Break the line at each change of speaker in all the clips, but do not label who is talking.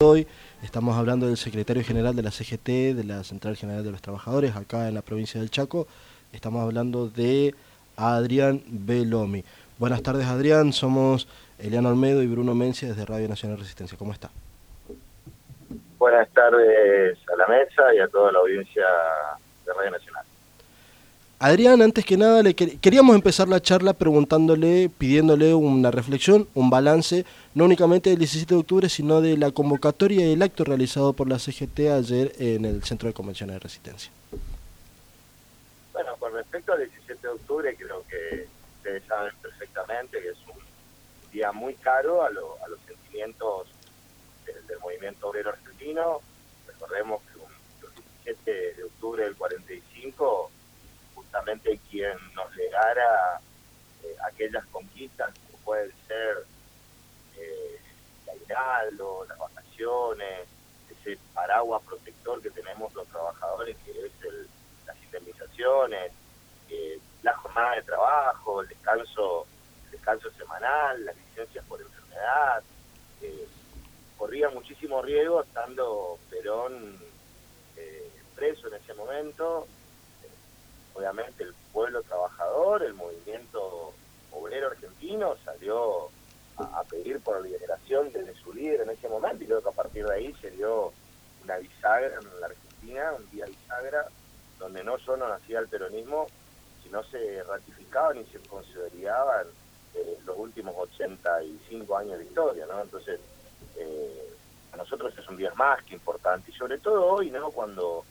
hoy. Estamos hablando del secretario general de la CGT, de la Central General de los Trabajadores, acá en la provincia del Chaco. Estamos hablando de Adrián Belomi. Buenas tardes, Adrián. Somos Eliana Olmedo y Bruno Mencia desde Radio Nacional Resistencia. ¿Cómo está?
Buenas tardes a la mesa y a toda la audiencia de Radio Nacional.
Adrián, antes que nada, queríamos empezar la charla pidiéndole una reflexión, un balance, no únicamente del 17 de octubre, sino de la convocatoria y el acto realizado por la CGT ayer en el Centro de Convenciones de Resistencia.
Bueno, con respecto al 17 de octubre, creo que ustedes saben perfectamente que es un día muy caro a los sentimientos del movimiento obrero argentino. Recordemos que el 17 de octubre del 45, justamente quien nos legara aquellas conquistas como pueden ser el aguinaldo, las vacaciones, ese paraguas protector que tenemos los trabajadores, que es las indemnizaciones, la jornada de trabajo, el descanso semanal, las licencias por enfermedad, corría muchísimo riesgo estando Perón preso en ese momento. Obviamente el pueblo trabajador, el movimiento obrero argentino salió a pedir por la liberación de su líder en ese momento, y creo que a partir de ahí se dio una bisagra en la Argentina, un día bisagra, donde no solo nacía el peronismo, sino se ratificaban y se consolidaban los últimos 85 años de historia, ¿no? Entonces, a nosotros es un día más que importante, y sobre todo hoy, ¿no? Cuando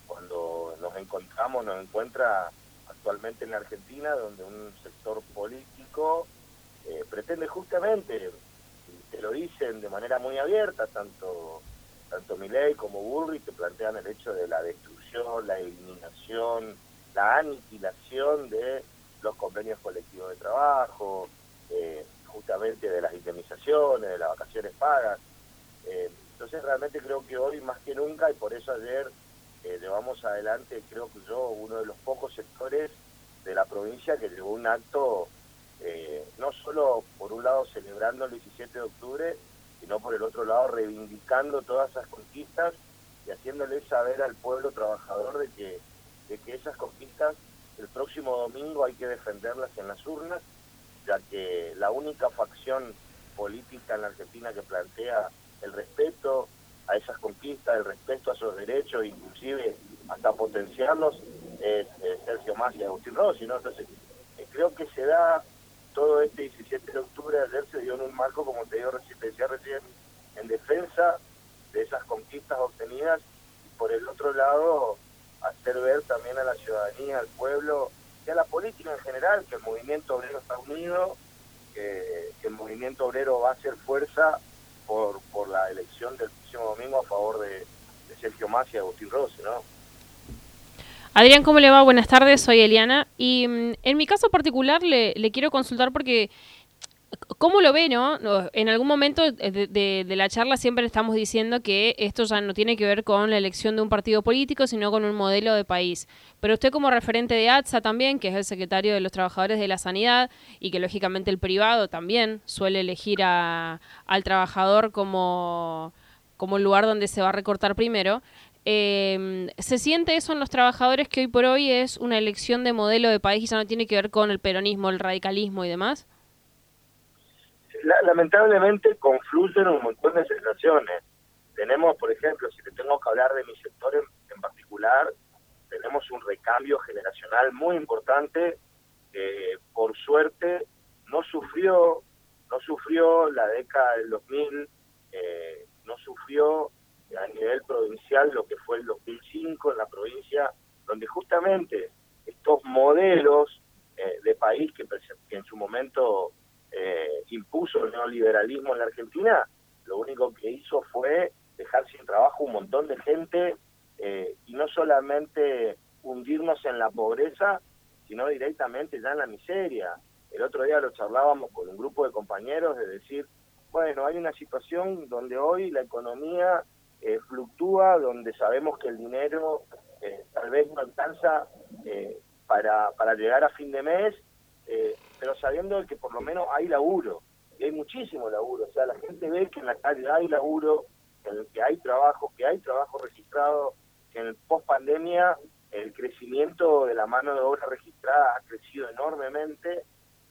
nos encuentra actualmente en la Argentina, donde un sector político pretende justamente, y te lo dicen de manera muy abierta, tanto Milei como Bullrich, que plantean el hecho de la destrucción, la eliminación, la aniquilación de los convenios colectivos de trabajo, justamente de las indemnizaciones, de las vacaciones pagas. Entonces realmente creo que hoy más que nunca, y por eso ayer llevamos adelante, creo que yo, uno de los pocos sectores de la provincia que llevó un acto, no solo por un lado celebrando el 17 de octubre, sino por el otro lado reivindicando todas esas conquistas y haciéndole saber al pueblo trabajador de que esas conquistas el próximo domingo hay que defenderlas en las urnas, ya que la única facción política en la Argentina que plantea el respeto a esas conquistas, el respeto a esos derechos, inclusive hasta potenciarlos, es Sergio Massa y Agustín Rossi, ¿no? Entonces, creo que se da todo este 17 de octubre, ayer se dio en un marco, como te digo, decía recién, en defensa de esas conquistas obtenidas, y por el otro lado, hacer ver también a la ciudadanía, al pueblo, y a la política en general, que el movimiento obrero está unido, que el movimiento obrero va a hacer fuerza por la elección del próximo domingo a favor de Sergio Massa y Agustín Rossi, ¿no?
Adrián, ¿cómo le va? Buenas tardes, soy Eliana. Y en mi caso particular le quiero consultar porque, ¿cómo lo ve, no? En algún momento de la charla siempre estamos diciendo que esto ya no tiene que ver con la elección de un partido político, sino con un modelo de país. Pero usted como referente de ATSA también, que es el secretario de los Trabajadores de la Sanidad, y que lógicamente el privado también suele elegir al trabajador como el lugar donde se va a recortar primero, ¿se siente eso en los trabajadores, que hoy por hoy es una elección de modelo de país y ya no tiene que ver con el peronismo, el radicalismo y demás?
Lamentablemente confluyen un montón de sensaciones. Tenemos, por ejemplo, si te tengo que hablar de mi sector en particular, tenemos un recambio generacional muy importante que por suerte no sufrió la década del 2000, no sufrió a nivel provincial lo que fue el 2005 en la provincia, donde justamente estos modelos de país que en su momento impuso el neoliberalismo en la Argentina, lo único que hizo fue dejar sin trabajo un montón de gente, y no solamente hundirnos en la pobreza, sino directamente ya en la miseria. El otro día lo charlábamos con un grupo de compañeros de decir, bueno, hay una situación donde hoy la economía fluctúa, donde sabemos que el dinero tal vez no alcanza para llegar a fin de mes, pero sabiendo que por lo menos hay laburo, y hay muchísimo laburo. O sea, la gente ve que en la calle hay laburo, que trabajo, que hay trabajo registrado, que en post pandemia el crecimiento de la mano de obra registrada ha crecido enormemente,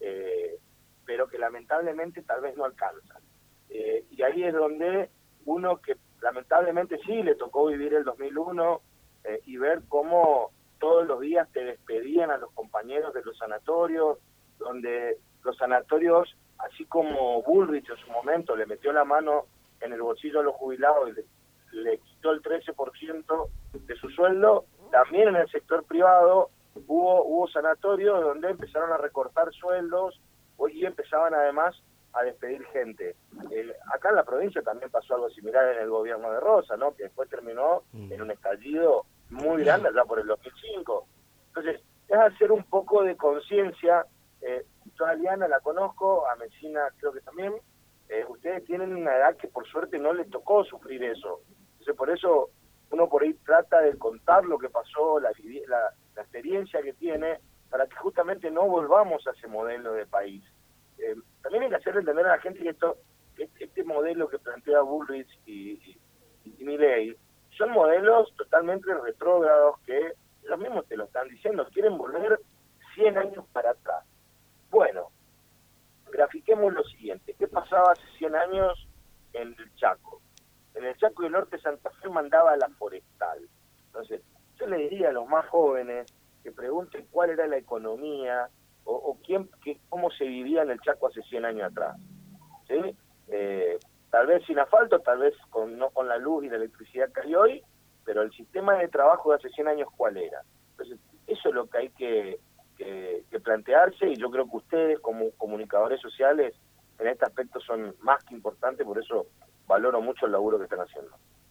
pero que lamentablemente tal vez no alcanza. Y ahí es donde uno que lamentablemente sí le tocó vivir el 2001 y ver cómo todos los días te despedían a los compañeros de los sanatorios, donde los sanatorios, así como Bullrich en su momento le metió la mano en el bolsillo a los jubilados y le quitó el 13% de su sueldo, también en el sector privado hubo sanatorios donde empezaron a recortar sueldos y empezaban además a despedir gente. Acá en la provincia también pasó algo similar en el gobierno de Rosa, ¿no? Que después terminó en un estallido muy grande allá por el 2005. Entonces, es hacer un poco de conciencia. Yo a Liana la conozco, a Messina creo que también. Ustedes tienen una edad que por suerte no les tocó sufrir eso. Entonces, por eso uno por ahí trata de contar lo que pasó, la experiencia que tiene, para que justamente no volvamos a ese modelo de país. También hay que hacerle entender a la gente que este modelo que plantea Bullrich y Milei son modelos totalmente retrógrados que ellos mismos te lo están diciendo, quieren volver 100 años para atrás. Bueno, grafiquemos lo siguiente. ¿Qué pasaba hace 100 años en el Chaco? En el Chaco y el norte de Santa Fe mandaba la forestal. Entonces, yo le diría a los más jóvenes que pregunten cuál era la economía o cómo se vivía en el Chaco hace 100 años atrás. ¿Sí? Tal vez sin asfalto, tal vez no con la luz y la electricidad que hay hoy, pero el sistema de trabajo de hace 100 años, ¿cuál era? Entonces, eso es lo que hay que plantearse, y yo creo que ustedes como comunicadores sociales en este aspecto son más que importantes, por eso valoro mucho el laburo que están haciendo.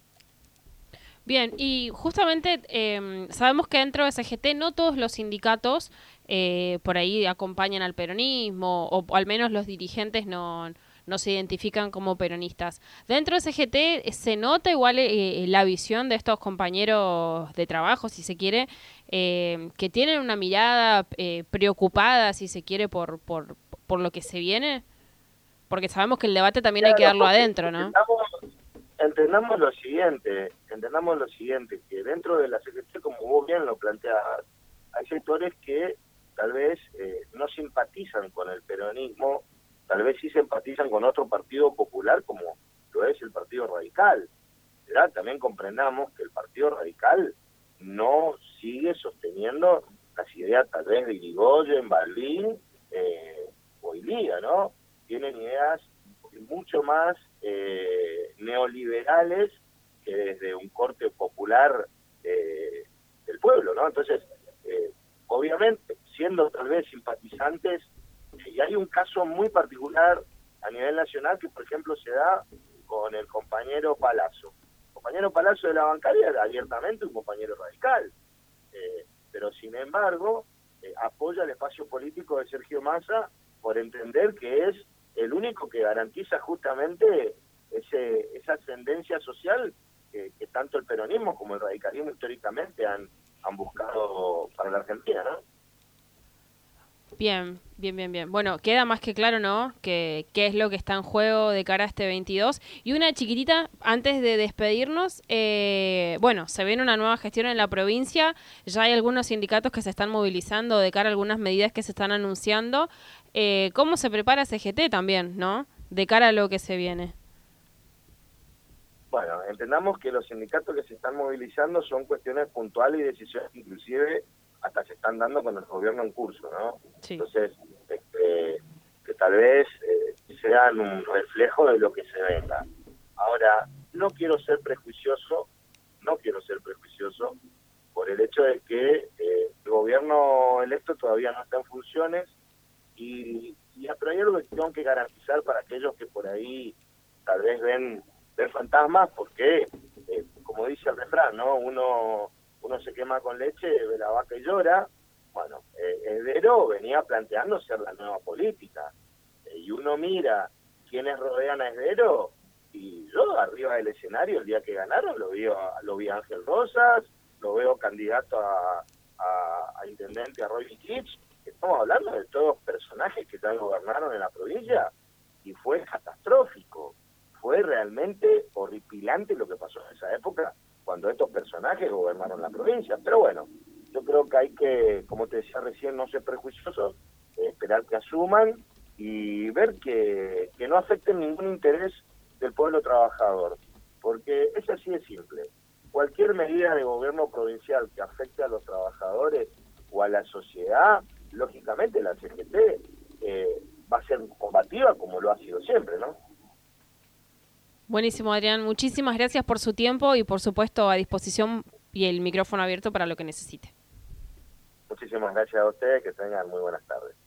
Bien, y justamente sabemos que dentro de CGT no todos los sindicatos por ahí acompañan al peronismo, o al menos los dirigentes no se identifican como peronistas. Dentro de CGT se nota igual la visión de estos compañeros de trabajo, si se quiere, que tienen una mirada preocupada, si se quiere, por lo que se viene, porque sabemos que el debate también hay que darlo adentro, ¿no?
Entendamos lo siguiente, que dentro de la CGT, como vos bien lo planteas, hay sectores que tal vez no simpatizan con el peronismo, tal vez sí simpatizan con otro partido popular como lo es el Partido Radical. ¿Verdad? También comprendamos que el Partido Radical no sigue sosteniendo las ideas tal vez de Irigoyen, Balbín o Ilía, ¿no? Tienen ideas mucho más neoliberales que desde un corte popular del pueblo, ¿no? Entonces, obviamente, siendo tal vez simpatizantes, y hay un caso muy particular a nivel nacional que, por ejemplo, se da con el compañero Palazzo. El compañero Palazzo de la bancaria era abiertamente un compañero radical, pero sin embargo apoya el espacio político de Sergio Massa por entender que es el único que garantiza justamente esa ascendencia social que tanto el peronismo como el radicalismo históricamente han buscado para la Argentina, ¿no?
Bien. Bueno, queda más que claro, ¿no? Que qué es lo que está en juego de cara a este 22. Y una chiquitita, antes de despedirnos, bueno, se viene una nueva gestión en la provincia, ya hay algunos sindicatos que se están movilizando de cara a algunas medidas que se están anunciando. ¿Cómo se prepara CGT también, no? De cara a lo que se viene.
Bueno, entendamos que los sindicatos que se están movilizando son cuestiones puntuales y decisiones inclusive hasta se están dando con el gobierno en curso, ¿no? Sí. Entonces, que tal vez sean un reflejo de lo que se venga. Ahora, no quiero ser prejuicioso por el hecho de que el gobierno electo todavía no está en funciones y pero hay algo que tengo que garantizar para aquellos que por ahí tal vez ven fantasmas, porque, como dice el refrán, ¿no? Uno se quema con leche, ve la vaca y llora. Bueno, Heredero venía planteando ser la nueva política. Y uno mira quiénes rodean a Heredero, y yo arriba del escenario, el día que ganaron, lo vi a Ángel Rosas, lo veo candidato a intendente a Roy Kitsch. Estamos hablando de todos personajes que ya gobernaron en la provincia, y fue catastrófico. fue realmente horripilante lo que pasó en esa época, cuando estos personajes gobernaron la provincia. Pero bueno, yo creo que hay que, como te decía recién, no ser prejuiciosos, esperar que asuman y ver que no afecten ningún interés del pueblo trabajador, porque es así de simple. Cualquier medida de gobierno provincial que afecte a los trabajadores o a la sociedad, lógicamente la CGT va a ser combativa como lo ha sido siempre, ¿no?
Buenísimo, Adrián. Muchísimas gracias por su tiempo y, por supuesto, a disposición y el micrófono abierto para lo que necesite.
Muchísimas gracias a ustedes, que tengan muy buenas tardes.